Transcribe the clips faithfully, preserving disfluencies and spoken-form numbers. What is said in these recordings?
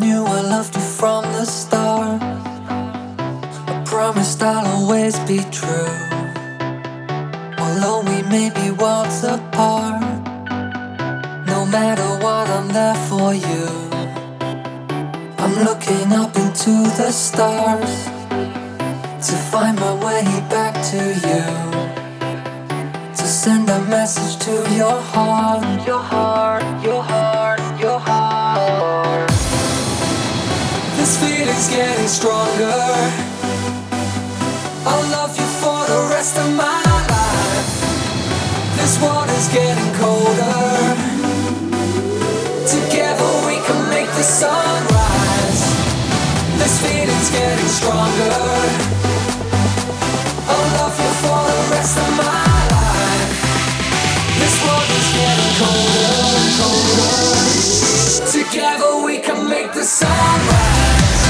knew I loved you from the start. I promised I'll always be true. Although we may be worlds apart, no matter what, I'm there for you. I'm looking up into the stars to find my way back to you, to send a message to your heart, your heart, your heart, your heart. This feeling's getting stronger. I'll love you for the rest of my life. This water's getting colder. Together we can make the sun rise. This feeling's getting stronger. I'll love you for the rest of my life. This water's getting colder, colder. Together we can make the sun rise.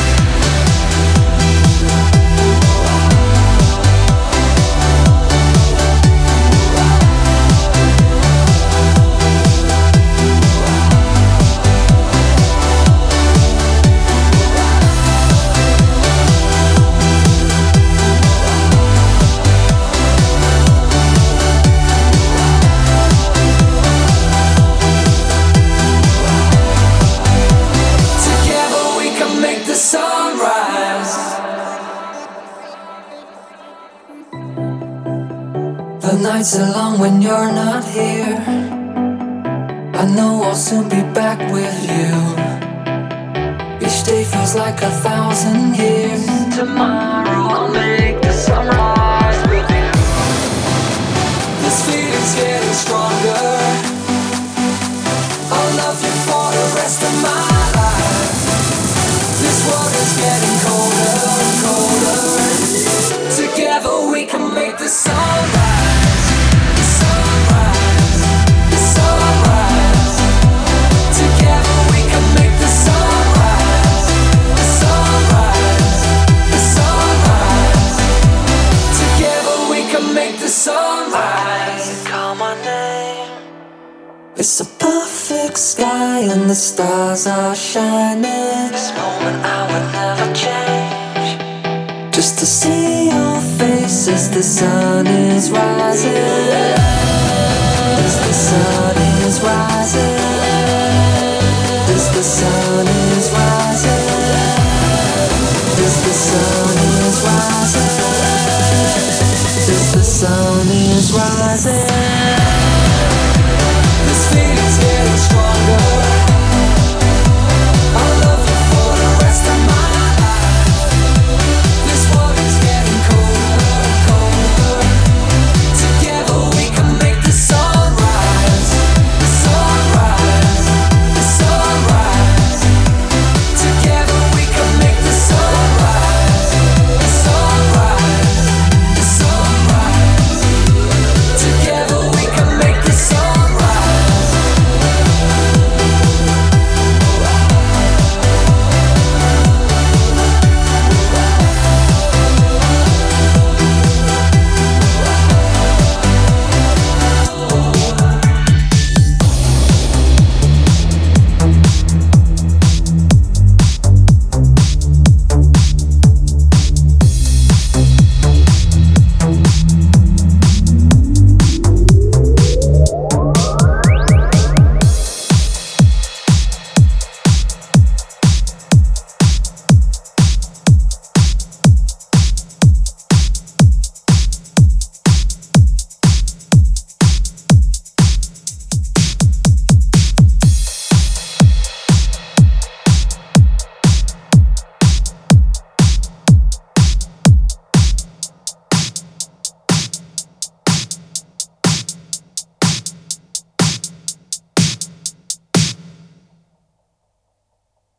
The nights are long when you're not here. I know I'll soon be back with you. Each day feels like a thousand years. Tomorrow I'll make the sunrise with you. This feeling's getting stronger. I'll love you for the rest of my life. This water's getting colder, colder. Together we can make the sunrise. It's a perfect sky and the stars are shining. This moment I would never change, just to see your face as the sun is rising. As the sun is rising. As the sun is rising. As the sun is rising. As the sun is rising.